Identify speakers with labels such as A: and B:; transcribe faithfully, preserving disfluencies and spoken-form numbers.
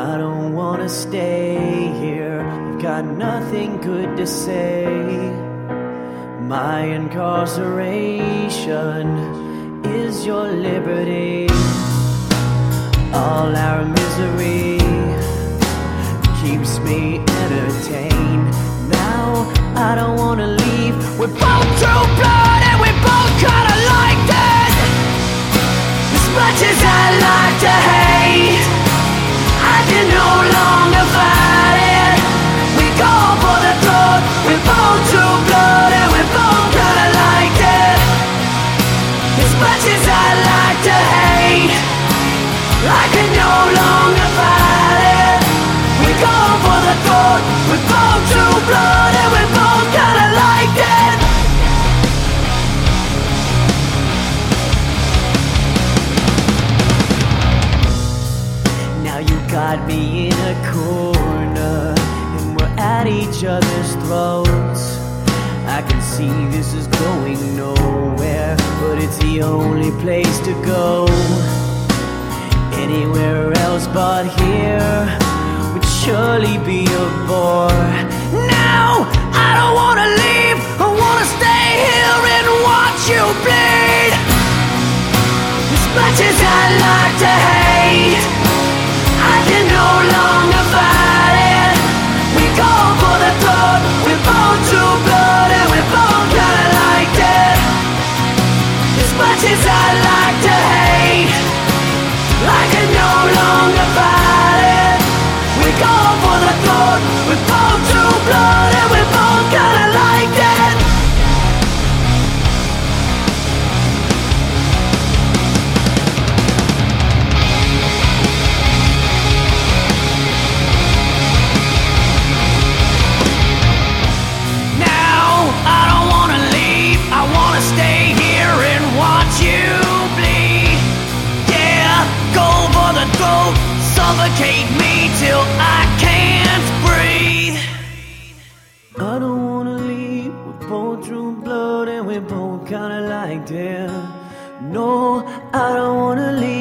A: I don't wanna stay here, I've got nothing good to say. My incarceration is your liberty. All our misery keeps me entertained. Now I don't wanna leave. We're both true blood and we both kinda like that. As much as I like to hate, I can no longer fight it. We go for the throat. We're both true blood and we both kinda like it. As much as I like to hate, I can no longer fight it. We go for the throat. We're both true blood and we both kinda like it. Now you got me in a corner and we're at each other's throats. I can see this is going nowhere, but it's the only place to go. Anywhere else but here would surely be a bore. Now I don't wanna leave, I wanna stay here and watch you bleed. As much as I like to hate, I can no longer fight it. We go for the throat. We're both true blood and we both kinda like it. As much as I like to hate, I can no longer fight it. We go for the throat. We're both true blood and we both kinda like it. Now I don't wanna leave, I wanna stay here and watch you bleed. Yeah, go for the throat, suffocate me till I can't breathe. I don't wanna leave, we're both true blood and we both kinda like it. No, I don't wanna leave.